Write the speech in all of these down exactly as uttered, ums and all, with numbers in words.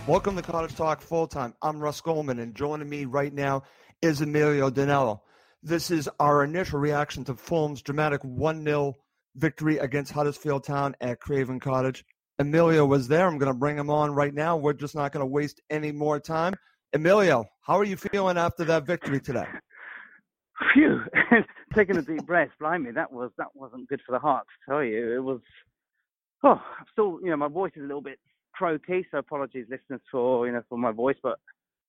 Welcome to Cottage Talk Full Time. I'm Russ Goldman, and joining me right now is Emilio Danello. This is our initial reaction to Fulham's dramatic one nil victory against Huddersfield Town at Craven Cottage. Emilio was there. I'm going to bring him on right now. We're just not going to waste any more time. Emilio, how are you feeling after that victory today? Phew, taking a deep breath. Blimey, that was that wasn't good for the heart. To tell you, it was. Oh, I'm still, you know, my voice is a little bit croaky, so apologies, listeners, for you know for my voice, but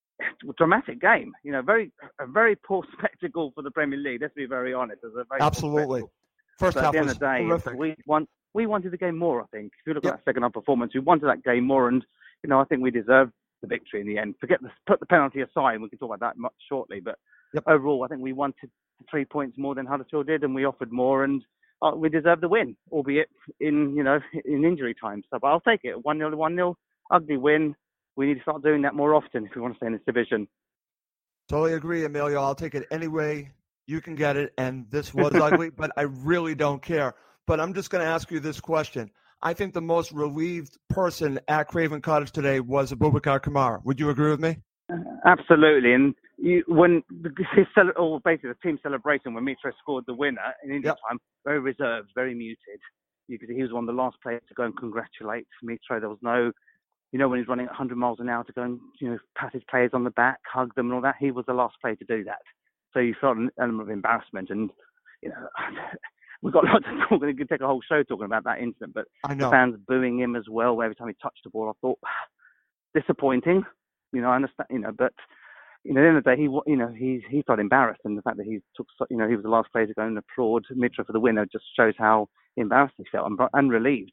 dramatic game. You know, very a very poor spectacle for the Premier League. Let's be very honest. It was a very Absolutely. First but half at the end was of the day, horrific. we want we wanted the game more. I think if you look Yep. at that second half performance, we wanted that game more, and you know, I think we deserved the victory in the end. Forget the, put the penalty aside, and we can talk about that much shortly. But Yep. overall, I think we wanted three points more than Huddersfield did, and we offered more, and uh, we deserved the win, albeit in you know in injury time. So, but I'll take it. One nil, one nil, ugly win. We need to start doing that more often if we want to stay in this division. Totally agree, Emilio. I'll take it any way you can get it, and this was ugly, but I really don't care. But I'm just going to ask you this question. I think the most relieved person at Craven Cottage today was Abubakar Kamara. Would you agree with me? Absolutely, and you, when the, his cele- or basically the team celebration when Mitro scored the winner in India Yep. time, very reserved, very muted. You could see he was one of the last players to go and congratulate Mitro. There was no, you know, when he's running at one hundred miles an hour to go and you know pat his players on the back, hug them, and all that. He was the last player to do that. So you felt an element of embarrassment, and you know. We've got a lot to talk. We could take a whole show talking about that incident, but I know. the fans booing him as well every time he touched the ball. I thought disappointing. You know, I understand. You know, but you know, at the end of the day, he you know he he felt embarrassed, and the fact that he took you know he was the last player to go and applaud Mitro for the winner just shows how embarrassed he felt and, and relieved.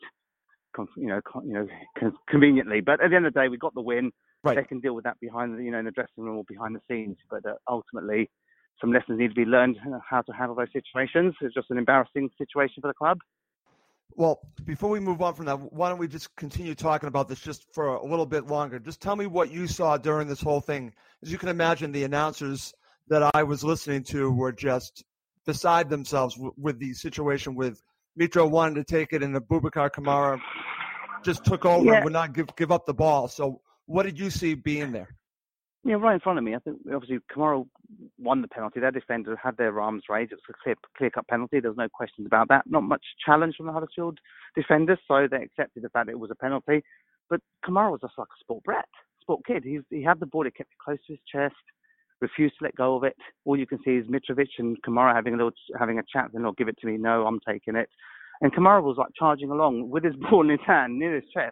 You know, you know, conveniently. But at the end of the day, we got the win. Right. They can deal with that behind the you know in the dressing room or behind the scenes. But uh, ultimately, some lessons need to be learned how to handle those situations. It's just an embarrassing situation for the club. Well, before we move on from that, why don't we just continue talking about this just for a little bit longer? Just tell me what you saw during this whole thing. As you can imagine, the announcers that I was listening to were just beside themselves w- with the situation with Mitro wanting to take it and Abubakar Kamara just took over Yeah. and would not give, give up the ball. So what did you see being there? Yeah, right in front of me. I think obviously Kamara won the penalty. Their defender had their arms raised. It was a clear, clear-cut penalty. There was no questions about that. Not much challenge from the Huddersfield defenders, so they accepted the fact that it was a penalty. But Kamara was just like a sport brat, sport kid. He, he had the ball, he kept it close to his chest, refused to let go of it. All you can see is Mitrovic and Kamara having a little, having a chat, and they'll give it to me. No, I'm taking it. And Kamara was like charging along with his ball in his hand, near his chest,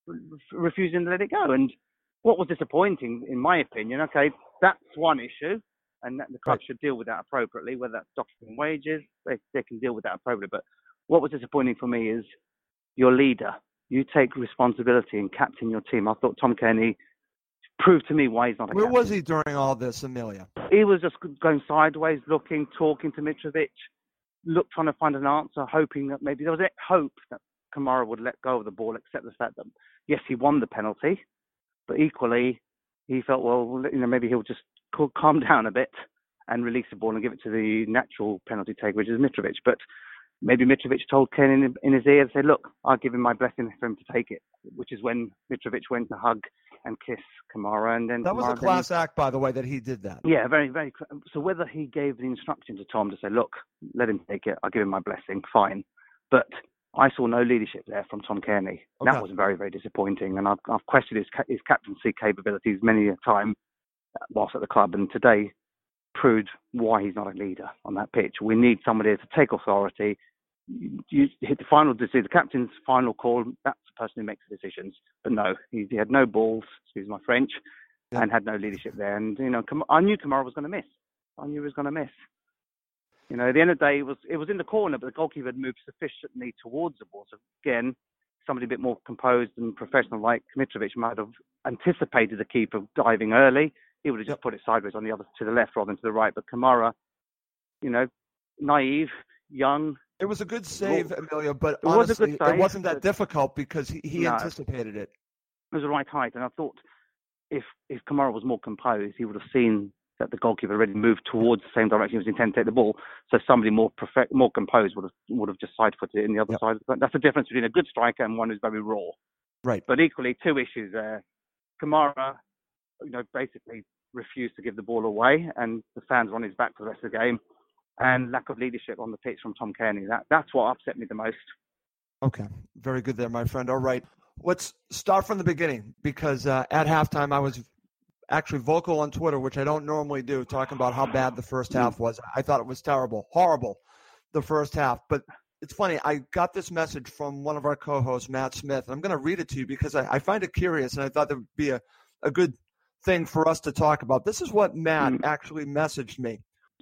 refusing to let it go. And what was disappointing, in my opinion, okay, that's one issue, and that the club Right. should deal with that appropriately, whether that's doctoring wages, they, they can deal with that appropriately. But what was disappointing for me is your leader. You take responsibility and captain your team. I thought Tom Kenny proved to me why he's not a Where captain. was he during all this, Amelia? He was just going sideways, looking, talking to Mitrovic, look, trying to find an answer, hoping that maybe there was a hope that Kamara would let go of the ball, accept the fact that, yes, he won the penalty, but equally, he felt, well, you know, maybe he'll just calm down a bit and release the ball and give it to the natural penalty taker, which is Mitrovic. But maybe Mitrovic told Ken in, in his ear and said, look, I'll give him my blessing for him to take it, which is when Mitrovic went to hug and kiss Kamara. And then That was Kamara a class act, by the way, that he did that. Yeah, very, very. So whether he gave the instruction to Tom to say, look, let him take it, I'll give him my blessing, fine. But I saw no leadership there from Tom Kearney. Okay. That was very, very disappointing. And I've, I've questioned his, his captaincy capabilities many a time whilst at the club. And today proved why he's not a leader on that pitch. We need somebody to take authority. You, you hit the final decision, the captain's final call, that's the person who makes the decisions. But no, he, he had no balls, excuse my French, Yeah. and had no leadership there. And, you know, I knew Kamara was going to miss. I knew he was going to miss. You know, at the end of the day, it was, it was in the corner, but the goalkeeper had moved sufficiently towards the ball. So, again, somebody a bit more composed and professional like Mitrovic might have anticipated the keeper diving early. He would have just Yep. put it sideways on the other, to the left rather than to the right. But Kamara, you know, naive, young. It was a good save, Amelia, but It was a honestly, good save, it wasn't that but- difficult because he, he No. anticipated it. It was the right height. And I thought if if Kamara was more composed, he would have seen that the goalkeeper already moved towards the same direction he was intending to take the ball. So somebody more perfect, more composed would have would have just side-footed it in the other Yep. side. But that's the difference between a good striker and one who's very raw. Right. But equally, two issues there. Kamara, you know, basically refused to give the ball away, and the fans were on his back for the rest of the game. And lack of leadership on the pitch from Tom Kearney. That that's what upset me the most. Okay, very good there, my friend. All right, let's start from the beginning, because uh, at halftime I was actually vocal on Twitter, which I don't normally do, talking about how bad the first half was. I thought it was terrible, horrible, the first half. But it's funny, I got this message from one of our co-hosts, Matt Smith, and I'm going to read it to you because I, I find it curious, and I thought that would be a, a good thing for us to talk about. This is what Matt actually messaged me.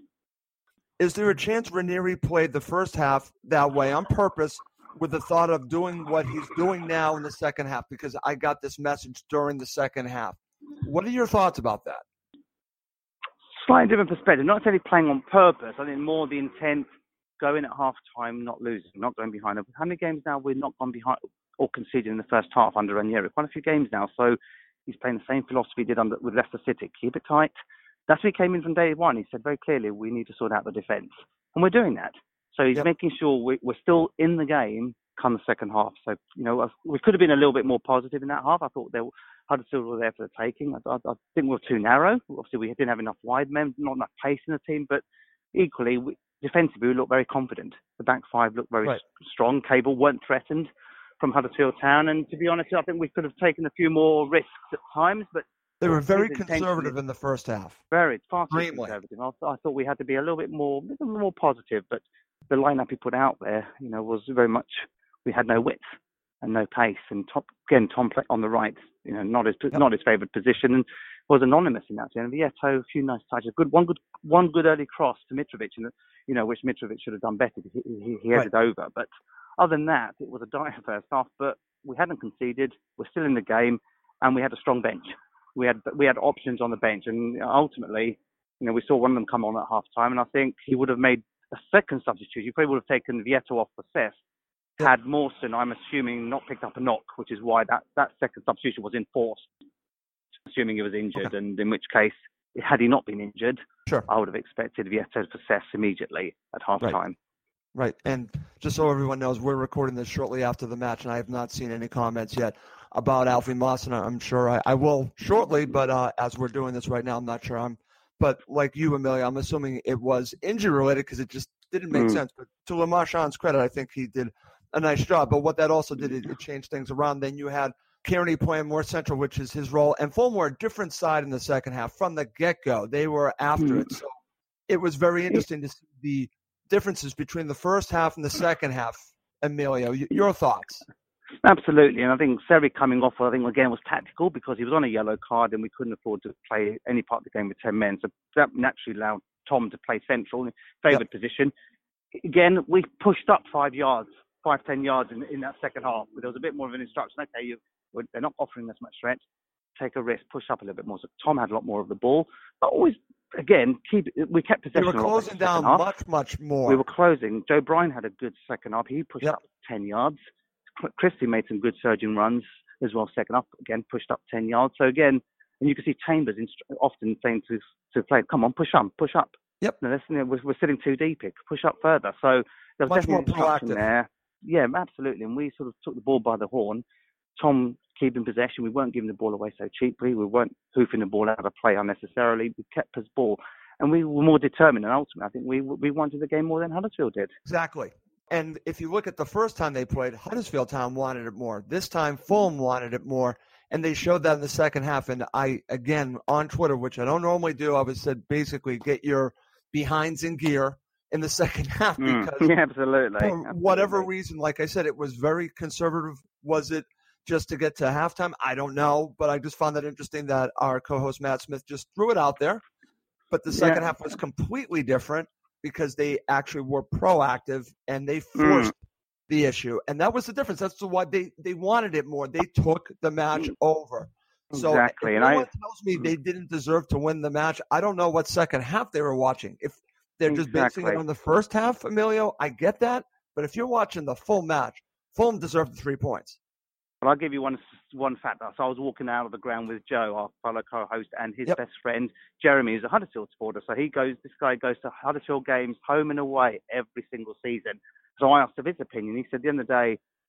Is there a chance Ranieri played the first half that way on purpose with the thought of doing what he's doing now in the second half? Because I got this message during the second half. What are your thoughts about that? Slightly different perspective. Not necessarily playing on purpose. I think more the intent, going at half time, not losing, not going behind. How many games now we've not gone behind or conceded in the first half under Ranieri? Quite a few games now. So he's playing the same philosophy he did under, with Leicester City. Keep it tight. That's where he came in from day one. He said very clearly, we need to sort out the defence. And we're doing that. So he's yep. making sure we, we're still in the game come the second half. So, you know, we could have been a little bit more positive in that half. I thought they were, Huddersfield were there for the taking. I, I, I think we were too narrow. Obviously, we didn't have enough wide men, not enough pace in the team. But equally, we, defensively, we looked very confident. The back five looked very right. strong. Cable weren't threatened from Huddersfield Town. And to be honest, I think we could have taken a few more risks at times. But they were very conservative in the first half. Very, far too conservative. I, I thought we had to be a little bit more, a little more positive. But the lineup he put out there, you know, was very much, we had no width and no pace. And top, again, Tom played on the right, you know, not his yep. not his favoured position, and was anonymous in that. And Vieto, a few nice touches, good one good one good early cross to Mitrovic, and you know, which Mitrovic should have done better. He, he, he headed right. over, but other than that, it was a dire first half. But we hadn't conceded. We're still in the game, and we had a strong bench. We had we had options on the bench, and ultimately, you know, we saw one of them come on at half time, and I think he would have made a second substitute. You probably would have taken Vieto off for Cess. Had Mawson, I'm assuming, not picked up a knock, which is why that, that second substitution was enforced, assuming he was injured. Okay. And in which case, had he not been injured, sure. I would have expected Vieto to Cess immediately at half right. time. Right. And just so everyone knows, we're recording this shortly after the match, and I have not seen any comments yet about Alfie Mawson. I'm sure I, I will shortly, but uh, as we're doing this right now, I'm not sure. I'm. But like you, Emilio, I'm assuming it was injury-related because it just didn't make mm. sense. But to Le Marchand's credit, I think he did a nice job. But what that also did, it, it changed things around. Then you had Kearney playing more central, which is his role, and Fulham were a different side in the second half from the get-go. They were after mm. it. So it was very interesting to see the differences between the first half and the second half. Emilio, your thoughts? Absolutely, and I think Seri coming off, I think again was tactical because he was on a yellow card and we couldn't afford to play any part of the game with ten men. So that naturally allowed Tom to play central in favoured yep. position. Again, we pushed up five yards, five, ten yards in, in that second half. But there was a bit more of an instruction. Okay, you, they're not offering as much threat. Take a risk, push up a little bit more. So Tom had a lot more of the ball, but always, again, keep. We kept possession. We were closing down much, much more. We were closing. Joe Bryan had a good second half. He pushed yep. up ten yards. Christie made some good surging runs as well. Second half, again, pushed up ten yards. So again, and you can see Chambers inst- often saying to to play, "Come on, push up, push up." Yep. No, that's, you know, we're, we're sitting too deep. Here. Push up further. So there was much definitely more instruction there. Yeah, absolutely. And we sort of took the ball by the horn. Tom keeping possession. We weren't giving the ball away so cheaply. We weren't hoofing the ball out of play unnecessarily. We kept his ball. And we were more determined. And ultimately, I think we we wanted the game more than Huddersfield did. Exactly. And if you look at the first time they played, Huddersfield Town wanted it more. This time, Fulham wanted it more. And they showed that in the second half. And I, again, on Twitter, which I don't normally do, I was said basically get your behinds in gear in the second half because mm, yeah, absolutely. for absolutely. whatever reason, like I said, it was very conservative. Was it just to get to halftime? I don't know, but I just found that interesting that our co-host Matt Smith just threw it out there. But the second yeah. half was completely different because they actually were proactive and they forced mm. the issue. And that was the difference. That's why they, they wanted it more. They took the match over. So exactly. if and anyone I, tells me they didn't deserve to win the match, I don't know what second half they were watching. If they're just exactly. basing it on the first half, Emilio, I get that. But if you're watching the full match, Fulham deserved the three points. Well, I'll give you one one fact. So I was walking out of the ground with Joe, our fellow co-host, and his yep. best friend, Jeremy, is a Huddersfield supporter. So he goes, this guy goes to Huddersfield games home and away every single season. So I asked him his opinion. He said, at the end of the day,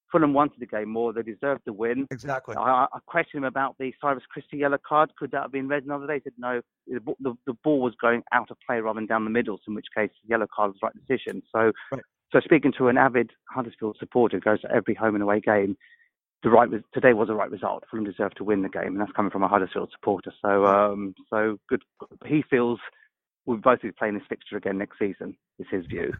Fulham wanted the game more. They deserved the win. Exactly. I, I questioned him about the Cyrus Christie yellow card. Could that have been red another day? He said no. The, the, the ball was going out of play rather than down the middle, in which case the yellow card was the right decision. So, right. so speaking to an avid Huddersfield supporter who goes to every home and away game, the right today was the right result. Fulham deserved to win the game, and that's coming from a Huddersfield supporter. So, um, so good. He feels we'll both be playing this fixture again next season. Is his view.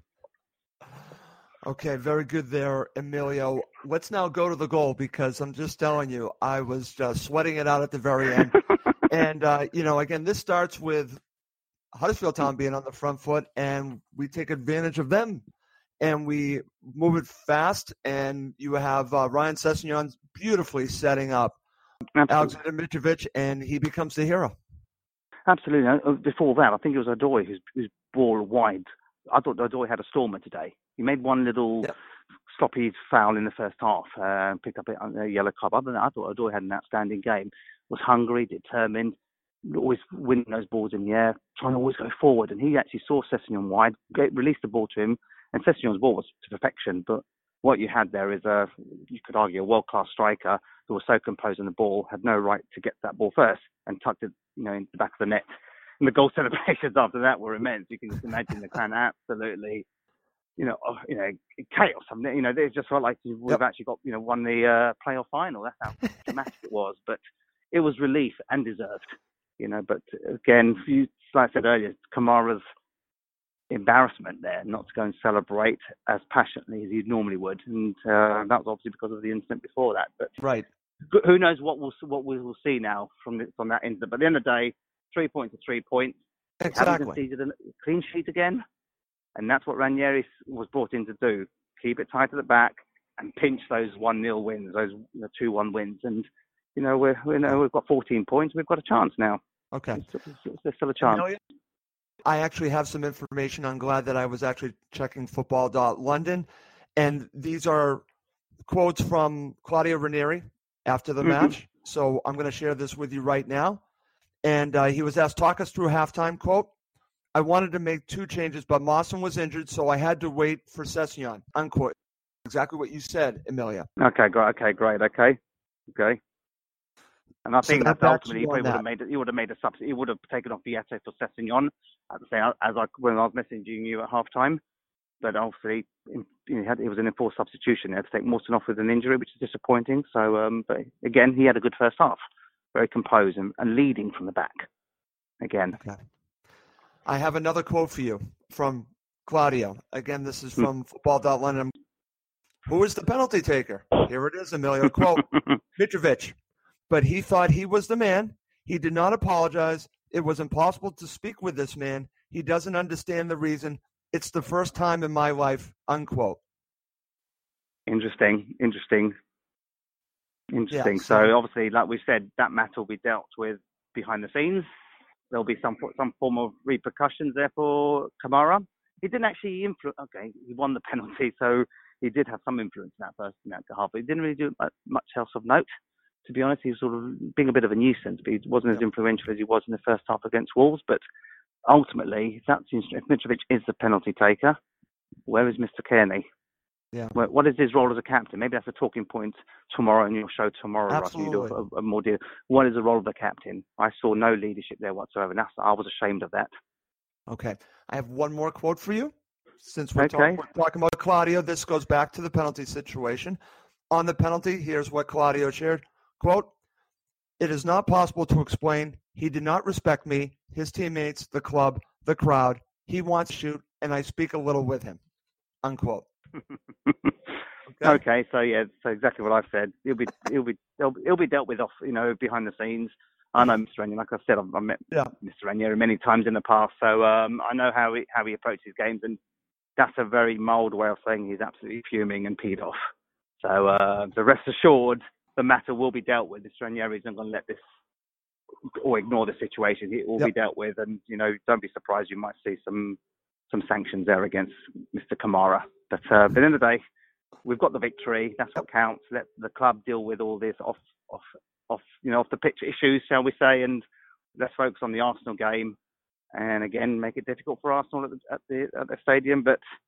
Okay, very good there, Emilio. Let's now go to the goal because I'm just telling you, I was uh, sweating it out at the very end. and, uh, you know, again, this starts with Huddersfield Town being on the front foot, and we take advantage of them. And we move it fast, and you have uh, Ryan Sessegnon beautifully setting up Absolutely. Alexander Mitrovic, and he becomes the hero. Absolutely. Before that, I think it was Odoi whose, whose ball wide. I thought Odoi had a stormer today. He made one little yep. sloppy foul in the first half, uh, picked up a yellow card. Other than that, I thought Odoi had an outstanding game. Was hungry, determined, always winning those balls in the air, trying to always go forward. And he actually saw Sessegnon wide, released the ball to him, and Sessegnon's ball was to perfection. But what you had there is a, you could argue, a world-class striker who was so composed on the ball, had no right to get that ball first and tucked it, you know, into the back of the net. And the goal celebrations after that were immense. You can just imagine the crowd absolutely, you know, you know, chaos. I mean, you know, it just felt like we've yep. actually got, you know, won the uh, playoff final. That's how dramatic it was. But it was relief and deserved, you know. But again, you, like I said earlier, Kamara's embarrassment there, not to go and celebrate as passionately as he normally would, and uh, that was obviously because of the incident before that. But right, who knows what we'll what we will see now from the, from that incident. But at the end of the day, three points are three points. Exactly. Haven't conceded a clean sheet again, and that's what Ranieri was brought in to do: keep it tight at the back and pinch those one nil wins, those you know, two one wins. And you know we're we know we've got fourteen points. We've got a chance now. Okay, there's, there's, there's still a chance. I actually have some information. I'm glad that I was actually checking football dot london. And these are quotes from Claudio Ranieri after the mm-hmm. match. So I'm going to share this with you right now. And uh, he was asked, talk us through halftime, quote, I wanted to make two changes, but Mawson was injured, so I had to wait for Sessegnon, unquote. Exactly what you said, Emilia. Okay, great. Okay, great. Okay. Okay. And I think so that ultimately he would have made it. He would have made a substitute. He would have taken off Vietto for Sessegnon at the same as I when I was messaging you at half time. But obviously, you know, he, had, he was an enforced substitution. He had to take Mawson off with an injury, which is disappointing. So, um, but again, he had a good first half, very composed and, and leading from the back. Again, okay. I have another quote for you from Claudio. Again, this is from football dot london. Who is the penalty taker? Here it is, Emilio. Quote: Mitrovic. But he thought he was the man. He did not apologize. It was impossible to speak with this man. He doesn't understand the reason. It's the first time in my life, unquote. Interesting, interesting, interesting. Yeah, so, so obviously, like we said, that matter will be dealt with behind the scenes. There'll be some some form of repercussions there for Kamara. He didn't actually influence. Okay, he won the penalty, so he did have some influence in that first in that half. But he didn't really do much else of note. To be honest, he was sort of being a bit of a nuisance, but he wasn't as influential as he was in the first half against Wolves. But ultimately, that's if Mitrovic is the penalty taker, where is Mister Kearney? Yeah. What is his role as a captain? Maybe that's a talking point tomorrow in your show tomorrow, Absolutely. Russ. You do a, a more deal. What is the role of the captain? I saw no leadership there whatsoever, and that's, I was ashamed of that. Okay. I have one more quote for you. Since we're, okay. talk, we're talking about Claudio, this goes back to the penalty situation. On the penalty, here's what Claudio shared. Quote, it is not possible to explain. He did not respect me, his teammates, the club, the crowd. He wants to shoot, and I speak a little with him. Unquote. okay. okay, so yeah, so exactly what I've said. He'll be, he'll be, he'll, he'll be dealt with off, you know, behind the scenes. I know Mister Ranieri. Like I said, I've, I've met yeah. Mister Ranieri many times in the past, so um, I know how he how he approaches games, and that's a very mild way of saying he's absolutely fuming and peed off. So, uh, so rest assured, the matter will be dealt with. Mister Ranieri isn't going to let this or ignore the situation. It will yep. be dealt with, and you know, don't be surprised. You might see some some sanctions there against Mister Kamara. But uh, at the end of the day, we've got the victory. That's what counts. Let the club deal with all this off off off you know off the pitch issues, shall we say, and let's focus on the Arsenal game. And again, make it difficult for Arsenal at the at the, at the stadium, but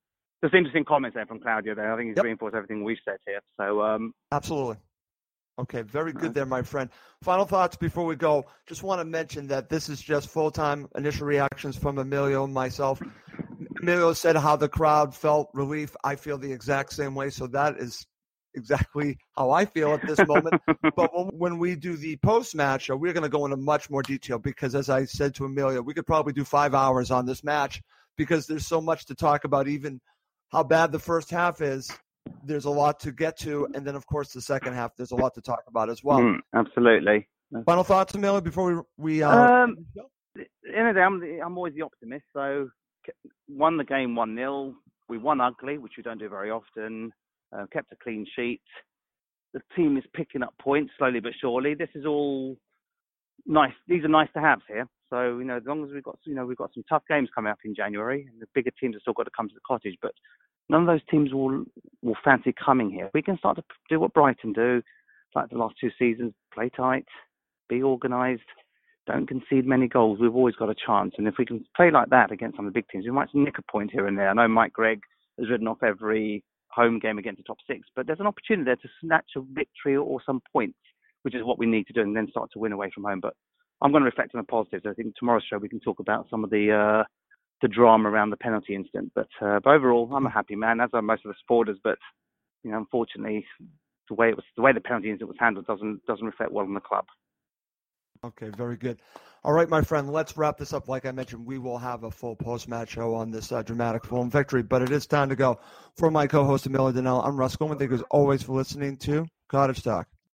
there's interesting comments there from Claudio there. I think he's Yep. reinforced everything we've said here. So um, Absolutely. Okay, very good there, my friend. Final thoughts before we go. Just want to mention that this is just full-time initial reactions from Emilio and myself. Emilio said how the crowd felt relief. I feel the exact same way, so that is exactly how I feel at this moment. But when, when we do the post-match show, we're going to go into much more detail because, as I said to Emilio, we could probably do five hours on this match because there's so much to talk about, even how bad the first half is. There's a lot to get to, and then, of course, the second half, there's a lot to talk about as well. Mm, absolutely. Final thoughts, Emilio, before we... we uh, um, at the end of the day, I'm, the, I'm always the optimist, so won the game one nil. We won ugly, which we don't do very often. Uh, kept a clean sheet. The team is picking up points slowly but surely. This is all nice. These are nice to have here. So, you know, as long as we've got, you know, we've got some tough games coming up in January, and the bigger teams have still got to come to the cottage, but none of those teams will will fancy coming here. We can start to do what Brighton do, like the last two seasons: play tight, be organised, don't concede many goals. We've always got a chance, and if we can play like that against some of the big teams, we might nick a point here and there. I know Mike Gregg has ridden off every home game against the top six, but there's an opportunity there to snatch a victory or some points, which is what we need to do, and then start to win away from home. But I'm going to reflect on the positives. I think tomorrow's show we can talk about some of the uh, the drama around the penalty incident. But, uh, but overall, I'm a happy man, as are most of the supporters. But you know, unfortunately, the way it was, the way the penalty incident was handled doesn't doesn't reflect well on the club. Okay, very good. All right, my friend, let's wrap this up. Like I mentioned, we will have a full post-match show on this uh, dramatic Fulham victory, but it is time to go. For my co-host, Emilio Danello, I'm Russ Goldman. Thank you as always for listening to Cottage Talk.